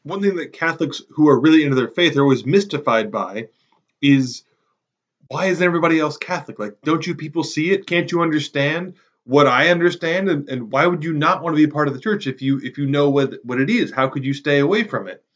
one thing that Catholics who are really into their faith are always mystified by is, why is everybody else Catholic? Like, don't you people see it? Can't you understand what I understand? And why would you not want to be a part of the church if you know what it is? How could you stay away from it?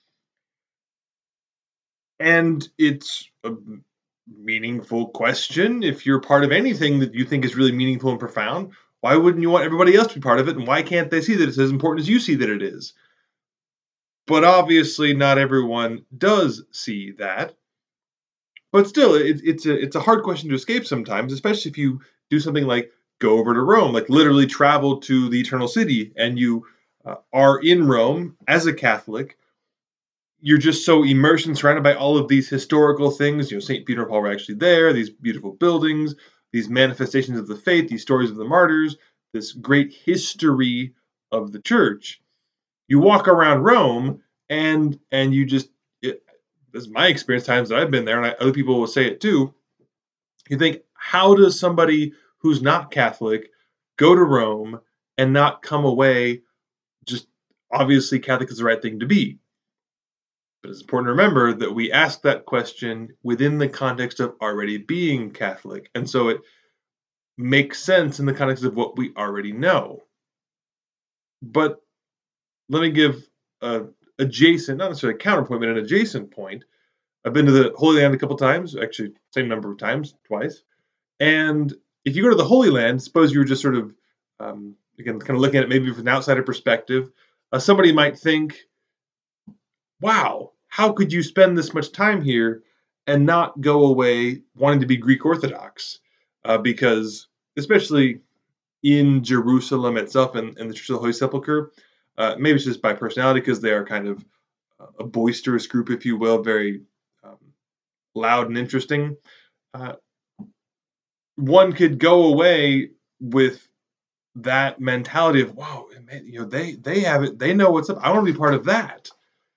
And it's a meaningful question. If you're part of anything that you think is really meaningful and profound, why wouldn't you want everybody else to be part of it? And why can't they see that it's as important as you see that it is? But obviously, not everyone does see that. But still, it's a hard question to escape sometimes, especially if you do something like go over to Rome, like literally travel to the Eternal City, and you are in Rome as a Catholic. You're just so immersed and surrounded by all of these historical things. St. Peter and Paul were actually there, these beautiful buildings, these manifestations of the faith, these stories of the martyrs, this great history of the church. You walk around Rome, and you just, this is my experience, times that I've been there, and other people will say it too. You think, how does somebody who's not Catholic go to Rome and not come away just obviously Catholic is the right thing to be? But it's important to remember that we ask that question within the context of already being Catholic. And so it makes sense in the context of what we already know. But let me give an adjacent, not necessarily a counterpoint, but an adjacent point. I've been to the Holy Land a couple times, actually same number of times, twice. And if you go to the Holy Land, suppose you were just sort of, again, kind of looking at it maybe from an outsider perspective, somebody might think, wow, how could you spend this much time here and not go away wanting to be Greek Orthodox? Because especially in Jerusalem itself and the Church of the Holy Sepulchre, maybe it's just by personality because they are kind of a boisterous group, if you will, very loud and interesting. One could go away with that mentality of, wow, man, they have it, they know what's up. I want to be part of that.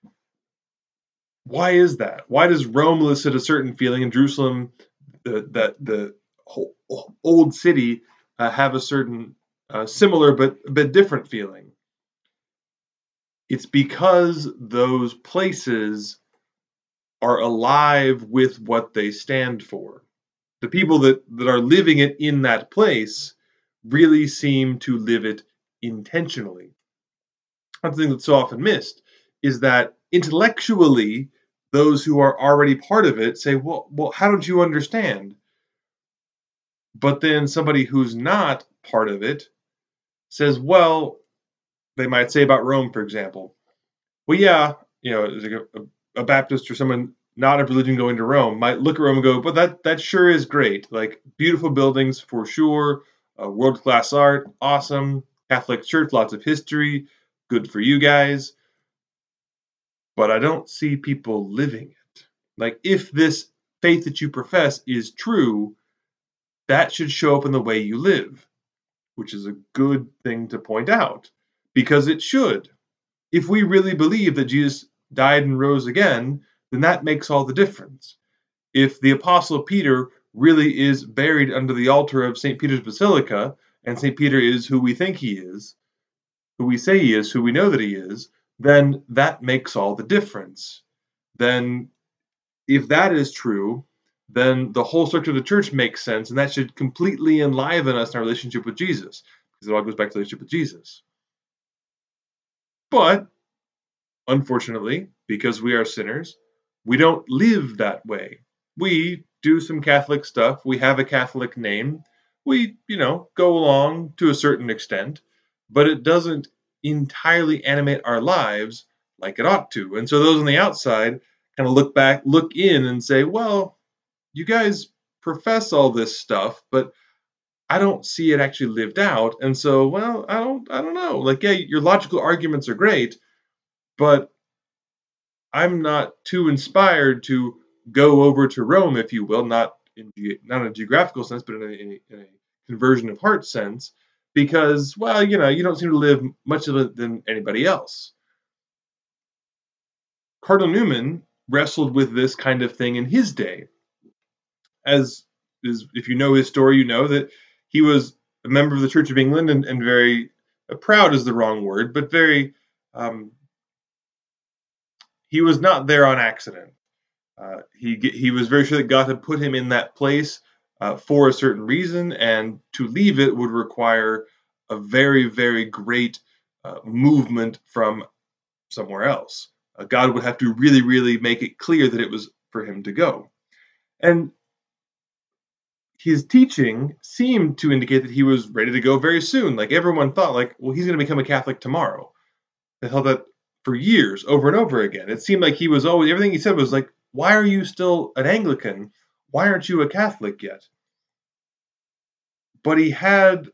Why is that? Why does Rome elicit a certain feeling, and Jerusalem, the whole old city, have a certain similar but a bit different feeling? It's because those places are alive with what they stand for. The people that are living it in that place really seem to live it intentionally. One thing that's so often missed is that intellectually, those who are already part of it say, well, how don't you understand? But then somebody who's not part of it says, well, they might say about Rome, for example, well, yeah, a Baptist or someone not of religion going to Rome might look at Rome and go, but that sure is great. Like, beautiful buildings for sure, world-class art, awesome, Catholic Church, lots of history, good for you guys. But I don't see people living it. Like, if this faith that you profess is true, that should show up in the way you live, which is a good thing to point out, because it should. If we really believe that Jesus died and rose again, then that makes all the difference. If the Apostle Peter really is buried under the altar of St. Peter's Basilica, and St. Peter is who we think he is, who we say he is, who we know that he is, then that makes all the difference. Then, if that is true, then the whole structure of the church makes sense, and that should completely enliven us in our relationship with Jesus, because it all goes back to the relationship with Jesus. But, unfortunately, because we are sinners, we don't live that way. We do some Catholic stuff. We have a Catholic name. We, go along to a certain extent, but it doesn't entirely animate our lives like it ought to. And so those on the outside kind of look in and say, well, you guys profess all this stuff, but I don't see it actually lived out. And so, well, I don't know. Like, yeah, your logical arguments are great, but I'm not too inspired to go over to Rome, if you will, not in a geographical sense, but in a conversion of heart sense, because, well, you don't seem to live much of it than anybody else. Cardinal Newman wrestled with this kind of thing in his day. If you know his story, you know that he was a member of the Church of England and very proud is the wrong word, but very he was not there on accident. He was very sure that God had put him in that place for a certain reason, and to leave it would require a very, very great movement from somewhere else. God would have to really, really make it clear that it was for him to go. And his teaching seemed to indicate that he was ready to go very soon. Like everyone thought, like, well, he's going to become a Catholic tomorrow. They held that for years, over and over again. It seemed like he was always, everything he said was like, why are you still an Anglican? Why aren't you a Catholic yet? But he had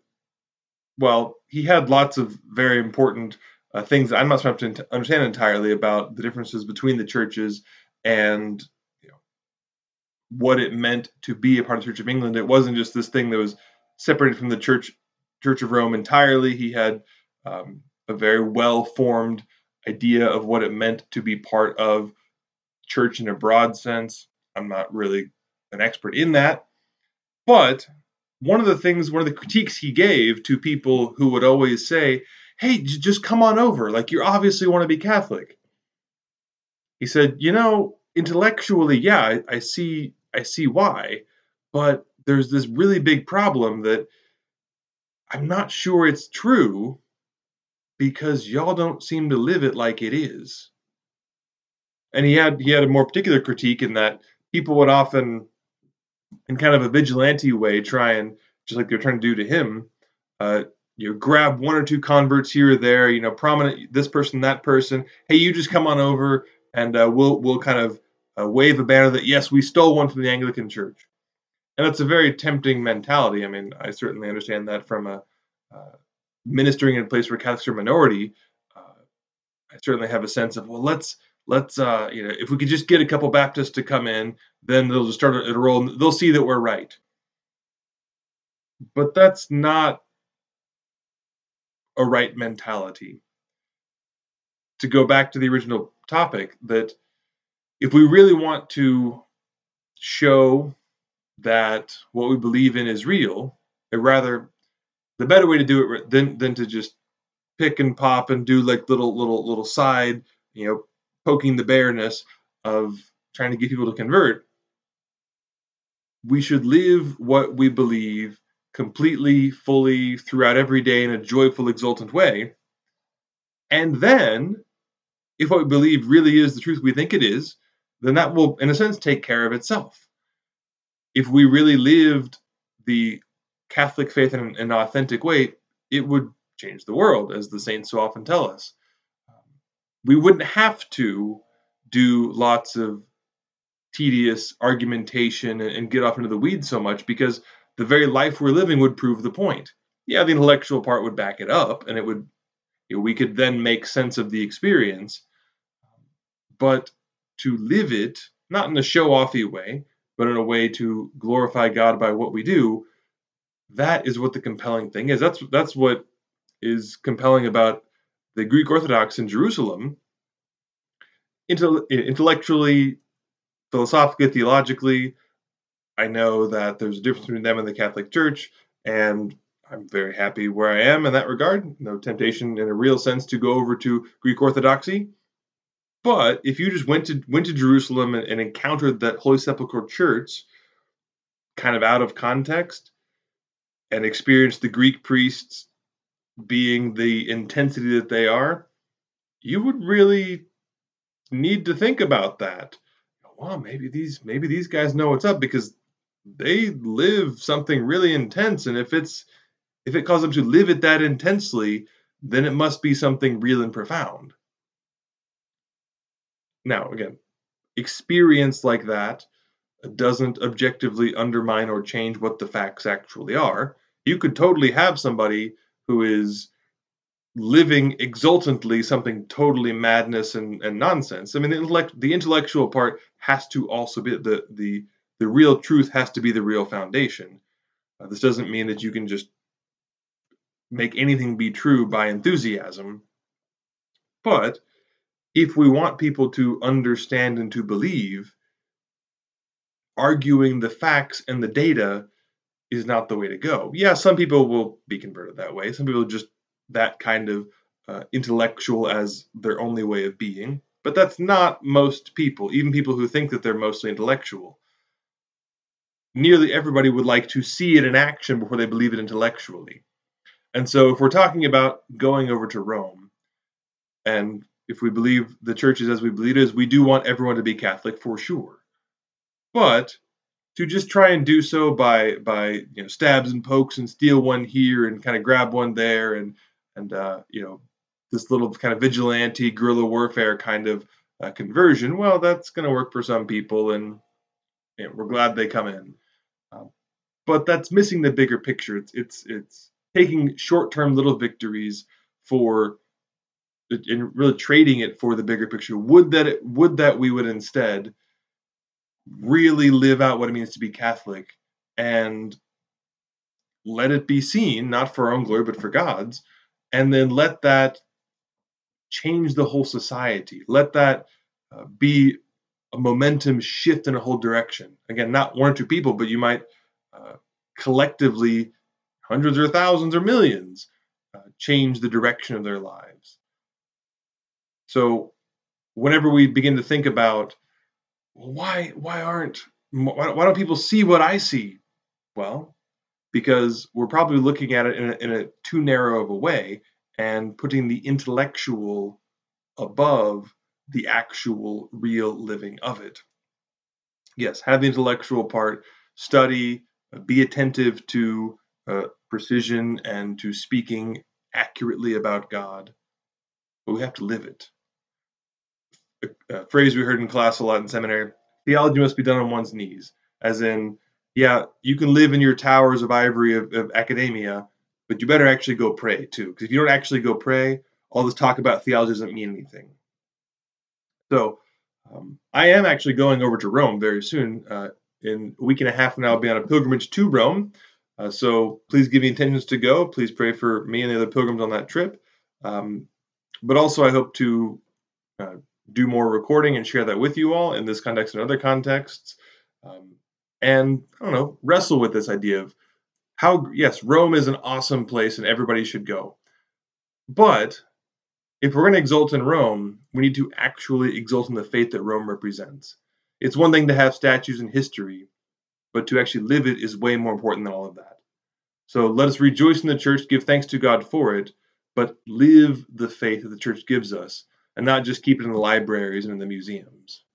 lots of very important things that I'm not smart enough to understand entirely about the differences between the churches and what it meant to be a part of the Church of England. It wasn't just this thing that was separated from the Church of Rome entirely. He had a very well-formed idea of what it meant to be part of church in a broad sense. I'm not really an expert in that, but one of the critiques he gave to people who would always say, hey, just come on over, like you obviously want to be Catholic. He said, intellectually, yeah, I see why, but there's this really big problem that I'm not sure it's true because y'all don't seem to live it like it is. And he had a more particular critique in that people would often, in kind of a vigilante way, try and, just like they're trying to do to him, grab one or two converts here or there, prominent, this person, that person. Hey, you just come on over, and we'll kind of wave a banner that yes, we stole one from the Anglican Church, and that's a very tempting mentality. I mean, I certainly understand that from ministering in a place where Catholics are a minority. I certainly have a sense of, well, let's if we could just get a couple Baptists to come in, then they'll just start a roll. And they'll see that we're right. But that's not a right mentality. To go back to the original topic, that if we really want to show that what we believe in is real, or rather, the better way to do it than to just pick and pop and do like little side, poking the bearness of trying to get people to convert, we should live what we believe completely, fully, throughout every day in a joyful, exultant way. And then, if what we believe really is the truth we think it is, then that will, in a sense, take care of itself. If we really lived the Catholic faith in an authentic way, it would change the world, as the saints so often tell us. We wouldn't have to do lots of tedious argumentation and get off into the weeds so much, because the very life we're living would prove the point. Yeah, the intellectual part would back it up, and it would, we could then make sense of the experience. But to live it, not in a show-offy way, but in a way to glorify God by what we do, that is what the compelling thing is. That's what is compelling about the Greek Orthodox in Jerusalem, intellectually, philosophically, theologically. I know that there's a difference between them and the Catholic Church, and I'm very happy where I am in that regard. No temptation in a real sense to go over to Greek Orthodoxy. But if you just went to Jerusalem and encountered that Holy Sepulchre Church kind of out of context, and experienced the Greek priests being the intensity that they are, you would really need to think about that. Well, maybe these guys know what's up, because they live something really intense, and if it causes them to live it that intensely, then it must be something real and profound. Now, again, experience like that doesn't objectively undermine or change what the facts actually are. You could totally have somebody who is living exultantly something totally madness and nonsense. I mean, the intellectual part has to also be the real truth has to be the real foundation. This doesn't mean that you can just make anything be true by enthusiasm. But if we want people to understand and to believe, arguing the facts and the data is not the way to go. Yeah, some people will be converted that way. Some people just that kind of intellectual as their only way of being. But that's not most people, even people who think that they're mostly intellectual. Nearly everybody would like to see it in action before they believe it intellectually. And so if we're talking about going over to Rome, and if we believe the church is as we believe it is, we do want everyone to be Catholic for sure. But to just try and do so by stabs and pokes and steal one here and kind of grab one there and this little kind of vigilante guerrilla warfare kind of conversion, well, that's going to work for some people, and we're glad they come in. But that's missing the bigger picture. It's taking short-term little victories for and really trading it for the bigger picture. Would that we would instead really live out what it means to be Catholic and let it be seen, not for our own glory, but for God's, and then let that change the whole society. Let that be a momentum shift in a whole direction. Again, not one or two people, but you might collectively, hundreds or thousands or millions, change the direction of their lives. So whenever we begin to think about, well, why don't people see what I see? Well, because we're probably looking at it in a too narrow of a way and putting the intellectual above the actual real living of it. Yes, have the intellectual part, study, be attentive to precision and to speaking accurately about God, but we have to live it. A phrase we heard in class a lot in seminary: theology must be done on one's knees, as in, yeah, you can live in your towers of ivory of academia, but you better actually go pray too, because if you don't actually go pray, all this talk about theology doesn't mean anything. So I am actually going over to Rome very soon. In a week and a half from now, I'll be on a pilgrimage to Rome. So please give me intentions to go. Please pray for me and the other pilgrims on that trip. But also, I hope to do more recording and share that with you all in this context and other contexts. And I don't know, wrestle with this idea of how, yes, Rome is an awesome place and everybody should go. But if we're going to exult in Rome, we need to actually exult in the faith that Rome represents. It's one thing to have statues and history, but to actually live it is way more important than all of that. So let us rejoice in the church, give thanks to God for it, but live the faith that the church gives us, and not just keep it in the libraries and in the museums.